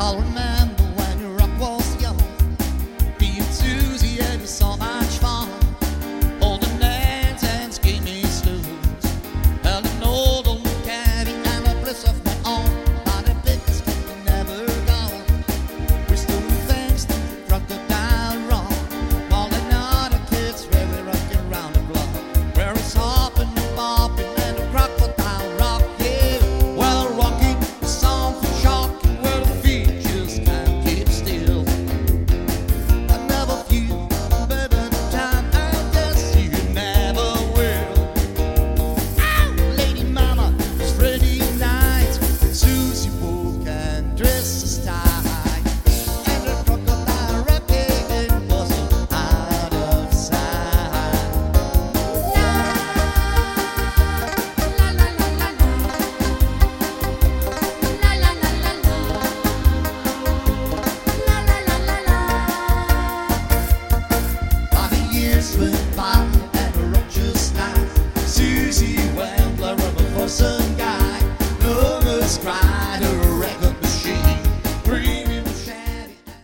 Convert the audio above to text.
I'll remember when your rock was young, being Susie and you so much fun. Holding hands and skinny slows, held an old caddy and a bliss of my own. But the biggest thing never gone. We still things to crocodile rock, while the other kids really rocking round the block. Where it's hopping and bopping and the crocodile rock, yeah. Well, rocking is something shocking where the feet just can't keep still. I never feel a better time, I guess you never will. Oh, Lady Mama, it's Friday night, Susie woke and dressed